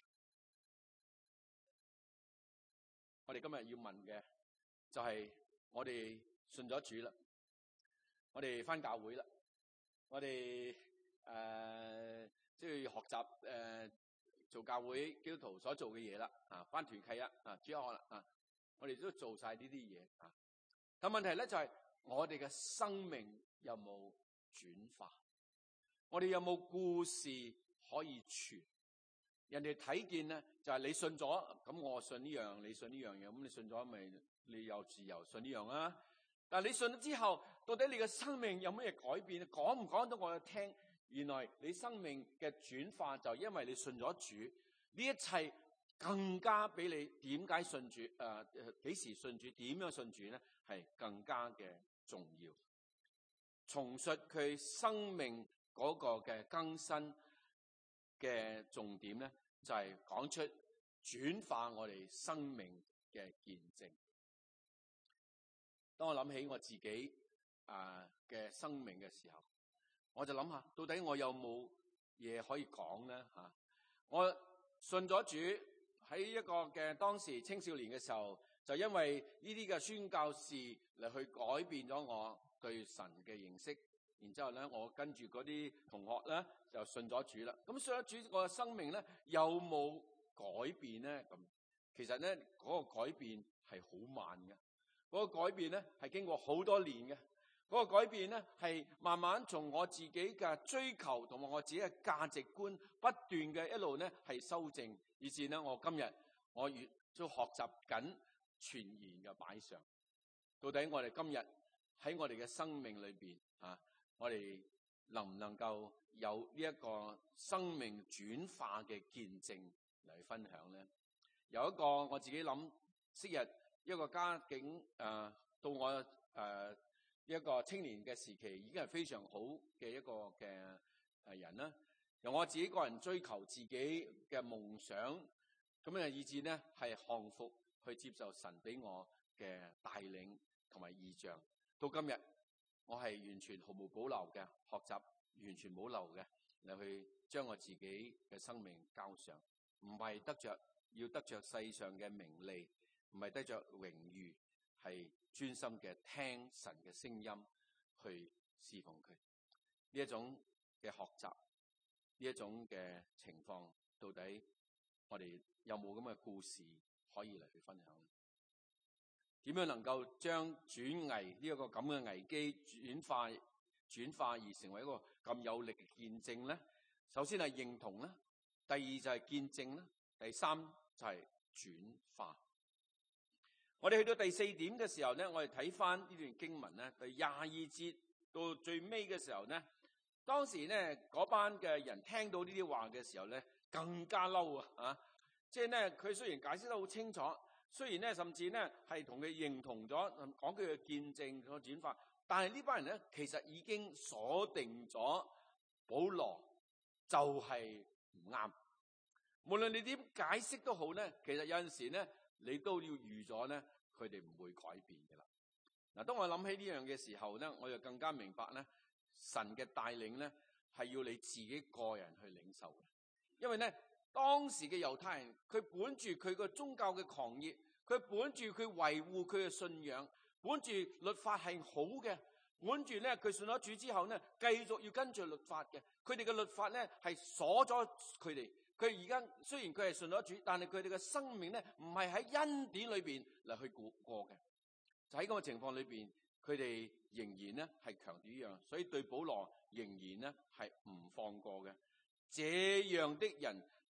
我哋今日要問嘅就係我哋信咗主啦，我哋返教會啦，我哋誒即係學習誒、呃、做教會基督徒所做嘅嘢啦，啊返團契啊，啊主日學啦，啊我哋都做晒呢啲嘢啊。但問題咧就係、是、我哋嘅生命有冇轉化？我哋有冇故事可以傳？人哋睇見咧，就係、是、你信咗，咁我信呢樣，你信呢樣嘢，咁你信咗咪你有自由信呢樣啊？但係你信咗之後，到底你嘅生命有咩改變？講唔講到我聽？原來你生命嘅轉化就因為你信咗主，呢一切更加比你點解信主？誒、呃、幾時信主？點樣信主咧？係更加嘅重要。重述佢生命嗰個嘅更新嘅重點咧，就係、是、講出轉化我哋生命嘅見證。當我諗起我自己啊嘅生命嘅時候，我就諗下，到底我有冇嘢可以講咧？吓，我信咗主喺一個嘅當時青少年嘅時候，就因為呢啲嘅宣教士嚟去改變咗我對神嘅認識。然之後咧，我跟住嗰啲同學咧就信咗主啦。咁信咗主，我嘅生命咧有冇改變咧？咁其實咧嗰個改變係好慢嘅，嗰個改變咧係經過好多年嘅。嗰個改變咧係慢慢從我自己嘅追求同埋我自己嘅價值觀不斷嘅一路咧係修正，以至咧我今日我越都學習緊全然嘅擺上。到底我哋今日喺我哋嘅生命裏邊啊，我哋能唔能夠有呢一個生命轉化嘅見證嚟分享咧？有一個我自己諗，昔日一個家境誒、呃，到我誒、呃、一個青年嘅時期，已經係非常好嘅一個嘅誒人啦。由我自己個人追求自己嘅夢想，咁樣以至咧係降服去接受神俾我嘅帶領同埋異象。到今日，我係完全毫無保留嘅學習，完全冇留嘅嚟去將我自己嘅生命交上，唔係得着要得着世上嘅名利，唔係得着榮譽，係專心嘅聽神嘅聲音去侍奉佢。呢一種嘅學習，呢一種嘅情況，到底我哋有冇咁嘅故事可以嚟去分享？點樣能夠將轉危呢一個咁嘅危機轉化轉化而成為一個咁有力嘅見證咧？首先係認同啦，第二就係見證啦，第三就係轉化。我哋去到第四點嘅時候咧，我哋睇翻呢段經文咧，第廿二節到最尾嘅時候咧，當時咧嗰班嘅人聽到呢啲話嘅時候咧，更加嬲啊！啊，即係咧佢雖然解釋得好清楚。雖然咧，甚至咧係同佢認同咗，講佢嘅見證個轉化，但係呢班人咧，其實已經鎖定咗保羅就係唔啱。無論你點解釋都好咧，其實有陣時咧，你都要預咗咧，佢哋唔會改變嘅啦。嗱，當我諗起呢樣嘅時候咧，我就更加明白咧，神嘅帶領咧係要你自己個人去領受嘅，因為咧。當時嘅猶太人，佢本住佢個宗教嘅狂熱，佢本住佢維護佢嘅信仰，本住律法係好嘅，本住咧佢信咗主之後咧，繼續要跟住律法嘅。佢哋嘅律法咧係鎖咗佢哋。佢而家雖然佢係信咗主，但係佢哋嘅生命咧唔係喺恩典裏邊嚟去過過嘅。就喺咁嘅情況裏邊，佢哋仍然咧係強調呢樣，所以對保羅仍然咧係唔放過嘅。這樣的人。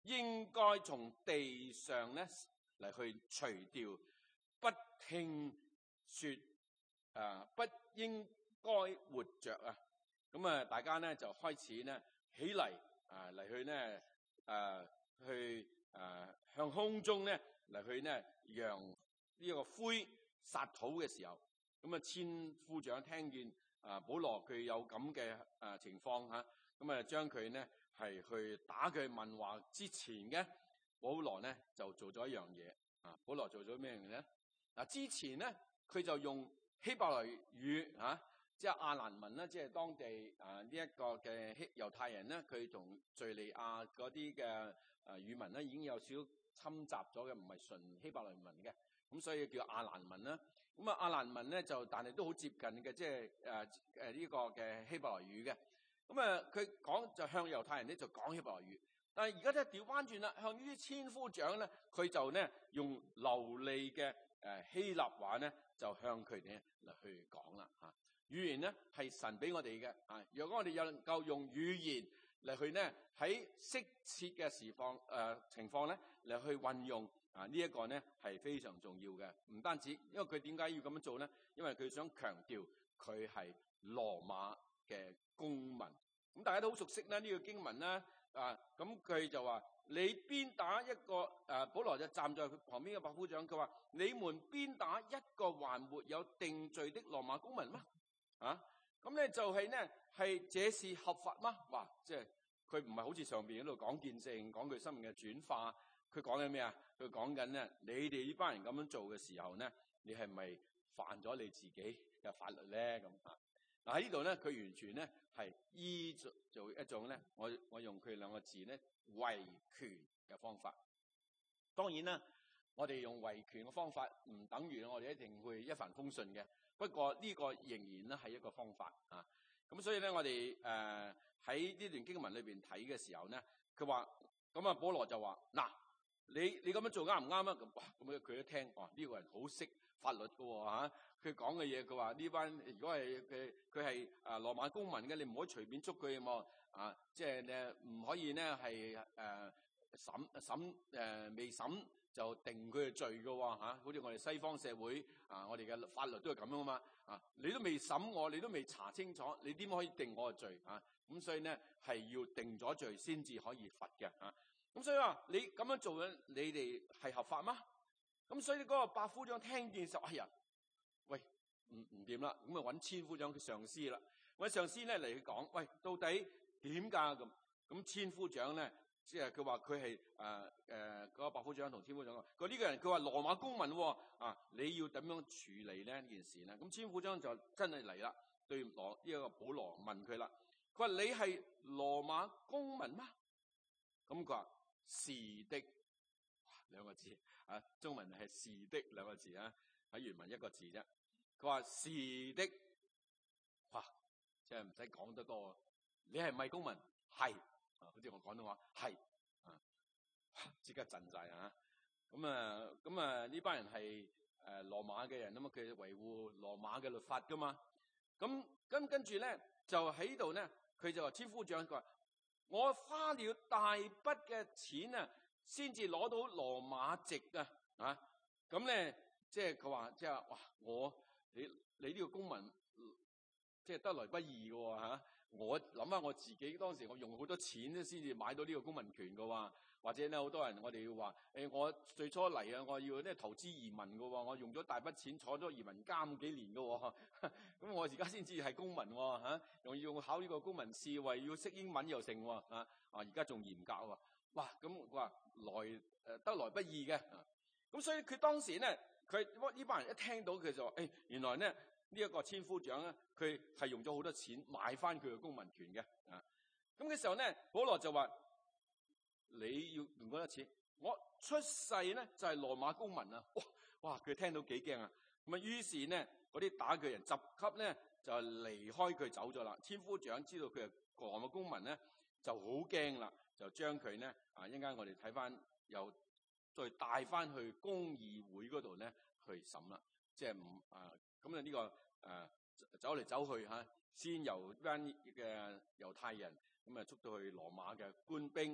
應該從地上咧嚟去除掉，不聽說啊，不應該活着啊。咁啊，大家咧就開始咧起嚟啊，嚟去咧誒去誒向空中咧嚟去咧揚呢個灰撒土嘅時候，咁啊千夫長聽見啊保羅佢有咁嘅誒情況嚇，咁啊將佢咧係去打佢問話之前嘅，保羅咧就做咗一樣嘢啊。保羅做咗咩嘢咧？嗱，之前咧佢就用希伯來語嚇。即係亞蘭文咧，即係當地啊呢一個嘅希猶太人咧，佢同敍利亞嗰啲嘅啊語文咧已經有少侵襲咗嘅，唔係純希伯來文嘅，咁所以叫亞蘭文啦。咁啊亞蘭文咧就但係都好接近嘅，即係誒誒呢個嘅希伯來語嘅。咁啊佢講就向猶太人咧就講希伯來語，但係而家咧調翻轉啦，向呢啲千夫長咧，佢就咧用流利嘅誒希臘話咧，就向佢哋嚟去講啦嚇。語言咧係神俾我哋嘅啊！如果我哋有能夠用語言嚟去咧喺適切嘅時況誒、呃、情況咧嚟去運用啊，這個、呢一個咧係非常重要嘅。唔單止，因為佢點解要咁樣做咧？因為佢想強調佢係羅馬嘅公民。咁大家都好熟悉咧呢、這個經文啦啊！咁佢就話：你鞭打一個誒、啊，保羅就站在佢旁邊嘅百夫長，佢話：你們鞭打一個還沒有定罪的羅馬公民嗎？啊，咁咧就係咧，係這是合法嗎？哇，即係佢唔係好似上邊嗰度講見證，講佢生命嘅轉化。佢講緊咩啊？佢講緊咧，你哋呢班人咁樣做嘅時候咧，你係咪犯咗你自己嘅法律咧？咁啊，嗱喺呢度咧，佢完全咧係依做做一種咧，我我用佢兩個字咧，維權嘅方法。當然啦，我哋用維權嘅方法唔等於我哋一定會一帆風順嘅。不過呢個仍然咧係一個方法啊，咁所以咧我哋誒喺呢段經文裏邊睇嘅時候咧，佢話咁啊，保羅就話嗱，你你咁樣做啱唔啱啊？咁咁佢一聽，哇呢、這個人好識法律噶喎嚇，佢講嘅嘢，佢話呢班如果係佢佢係啊羅馬公民嘅，你唔可以隨便捉佢喎啊，即係咧唔可以咧係誒審審誒、呃、未審就定佢嘅罪嘅喎嚇，好似我哋西方社會啊，我哋嘅法律都係咁樣啊嘛啊，你都未審我，你都未查清楚，你點可以定我嘅罪啊？咁所以咧係要定咗罪先至可以罰嘅啊。咁所以話你咁樣做嘅，你哋係合法嗎？咁所以嗰個百夫長聽見就哎呀，喂唔唔掂啦，咁啊揾千夫長嘅上司啦，揾上司咧嚟去講，喂到底點㗎咁？咁千夫長咧。即係佢話佢係誒誒嗰個百夫長同千夫長講，佢呢個人佢話羅馬公民喎啊，你要點樣處理咧呢件事咧？咁千夫長就真係嚟啦，對羅呢一個保羅問佢啦，佢話你係羅馬公民嗎？咁佢話是的，兩個字啊，中文係是的兩個字啊，喺原文一個字啫。佢話是的，哇，即係唔使講得多，你係咪公民？係。啊，好似我廣東話係啊，即刻震晒啊！咁啊，咁啊，呢班人係誒羅馬嘅人啊嘛，佢維護羅馬嘅律法噶嘛。咁咁跟住咧，就喺度咧，佢就話千夫長佢話：我花了大筆嘅錢啊，先至攞到羅馬籍啊！啊，咁咧，即係佢話，即係哇，我你你呢個公民，即係得來不易嘅喎嚇。我諗翻我自己當時，我用好多錢咧，先至買到呢個公民權嘅喎。或者咧，好多人我哋要話，誒，我最初嚟啊，我要咧投資移民嘅喎，我用咗大筆錢坐咗移民監幾年嘅喎。咁我而家先至係公民喎嚇，仲要考呢個公民試，為要識英文又成喎啊！啊，而家仲嚴格喎。哇！咁佢話來誒得來不易嘅。咁所以佢當時咧，佢呢班人一聽到佢就話，誒，原來咧。呢、這、一個千夫長咧，佢係用咗好多錢買翻佢嘅公民權嘅啊！咁嘅時候咧，保羅就話：你要用多錢？我出世咧就係、是、羅馬公民啊！哇哇！佢聽到幾驚啊！咁啊，於是咧嗰啲打佢人十級咧就離開佢走咗啦。千夫長知道佢係羅馬公民咧，就好驚啦，就將佢咧啊，一陣間我哋睇翻又再帶翻去公議會嗰度咧去審啦，即係唔啊咁啊呢個。誒、啊、走嚟走去嚇、啊，先由班嘅猶太人咁啊捉到去羅馬嘅官兵，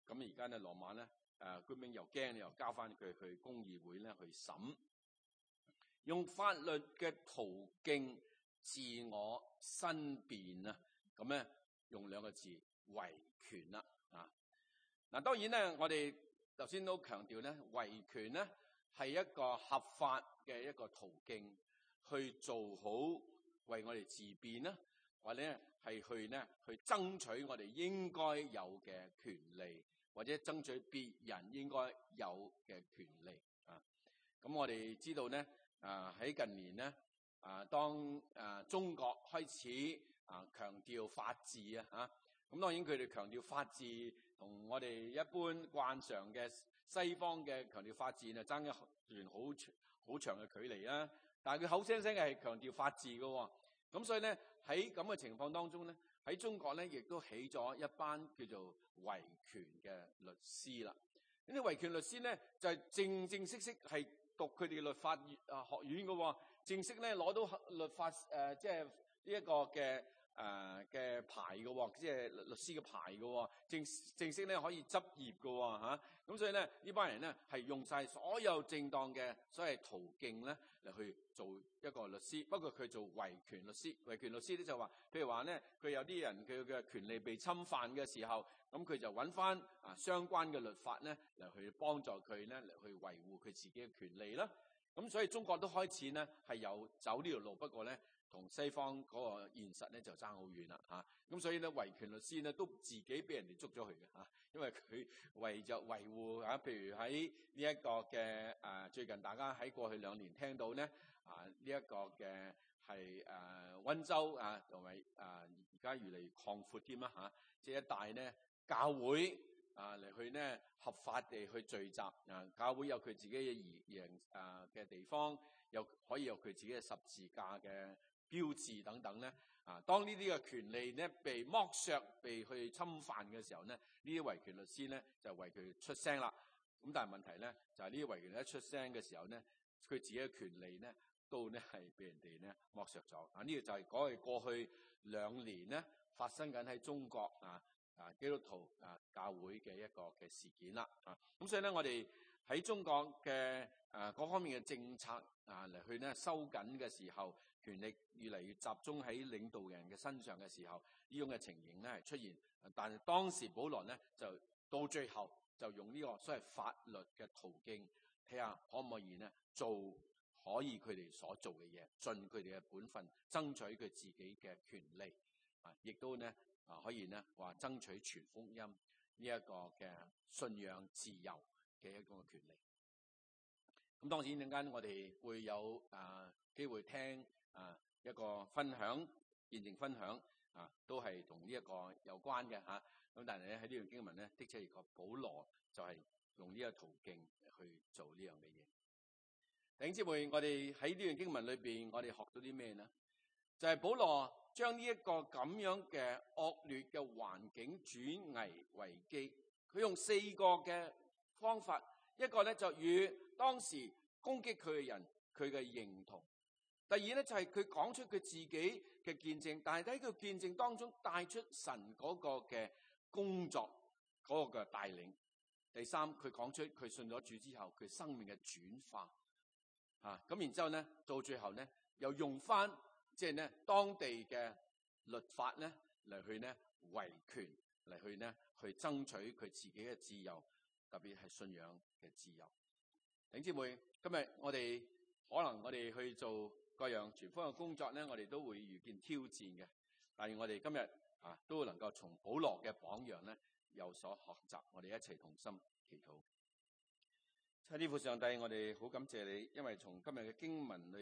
咁而家咧羅馬咧誒官兵又驚，又交翻佢去公議會咧去審，用法律嘅途徑自我申辯啊，咁咧用兩個字維權啦啊！嗱，當然咧，我哋頭先都強調咧，維權咧係一個合法嘅一個途徑，去做好為我哋自辯啦，或者係去咧去爭取我哋應該有嘅權利，或者爭取別人應該有嘅權利啊！咁我哋知道咧，啊喺近年咧，啊當啊中國開始啊強調法治啊嚇。咁當然佢哋強調法治同我哋一般慣常嘅西方嘅強調法治啊，爭一段好長好長嘅距離啦。但係佢口聲聲係強調法治嘅喎，咁所以咧喺咁嘅情況當中咧，喺中國咧亦都起咗一班叫做維權嘅律師啦。呢啲維權律師咧就係正正式式係讀佢哋律法啊學院嘅喎，正式咧攞到律法誒即係呢一個嘅。誒嘅、呃、牌嘅喎，即係律師嘅牌嘅喎，正正式咧可以執業嘅喎嚇，咁、啊、所以咧呢班人咧係用晒所有正當嘅所謂途徑咧嚟去做一個律師。不過佢做維權律師，維權律師咧就話，譬如話咧佢有啲人佢嘅權利被侵犯嘅時候，咁佢就揾翻啊相關嘅律法咧嚟去幫助佢咧嚟去維護佢自己嘅權利啦。咁所以中國都開始咧係有走呢條路，不過咧。同西方嗰個現實咧就爭好遠啦嚇，咁所以咧維權律師咧都自己俾人哋捉咗去嘅嚇，因為佢為咗維護嚇，譬如喺呢一個嘅誒最近大家喺過去兩年聽到咧啊呢一個嘅係誒溫州啊同埋啊而家越嚟越擴闊添啦嚇，即係一帶咧教會啊嚟去咧合法地去聚集啊，教會有佢自己嘅儀儀啊嘅地方，又可以有佢自己嘅十字架嘅標誌等等咧，啊，當呢啲嘅權利咧被剝削、被去侵犯嘅時候咧，呢啲維權律師咧就為佢出聲啦。咁但係問題咧就係呢啲維權一出聲嘅時候咧，佢自己嘅權利咧都咧係被人哋咧剝削咗。啊，呢個就係講係過去兩年咧發生緊喺中國啊啊基督徒啊教會嘅一個嘅事件啦。啊，咁所以咧我哋喺中國嘅誒各方面嘅政策啊嚟去咧收緊嘅時候，權力越嚟越集中喺領導人嘅身上嘅時候，呢種嘅情形咧係出現。但係當時保羅咧就到最後就用呢個所謂法律嘅途徑，睇下可唔可以咧做可以佢哋所做嘅嘢，盡佢哋嘅本分，爭取佢自己嘅權利啊，亦都咧啊可以咧話爭取傳福音呢一個嘅信仰自由嘅一個權利。咁當然陣間我哋會有啊機會聽啊一個分享，見證分享啊，都係同呢一個有關嘅嚇。咁、啊、但係咧喺呢段經文咧，的確係個保羅就係用呢個途徑去做呢樣嘅嘢。弟兄姊妹，我哋喺呢段經文裏邊，我哋學到啲咩呢？就係、是、保羅將呢一個咁樣嘅惡劣嘅環境轉危為機，佢用四個嘅方法。一個咧就與當時攻擊佢嘅人佢嘅認同，第二咧就係佢講出佢自己嘅見證，但係喺佢見證當中帶出神嗰個嘅工作嗰個嘅帶領。第三，佢講出佢信咗主之後佢生命嘅轉化啊，咁然之後咧到最後咧又用翻即係咧當地嘅律法咧嚟去咧維權嚟去咧去爭取佢自己嘅自由。特別係信仰嘅自由。弟兄姊妹，今日我哋可能我哋去做各樣傳福音嘅工作咧，我哋都會遇見挑戰嘅。但係我哋今日啊，都能夠從保羅嘅榜樣咧有所學習。我哋一齊同心祈禱。天父上帝，我哋好感謝你，因為從今日嘅經文裏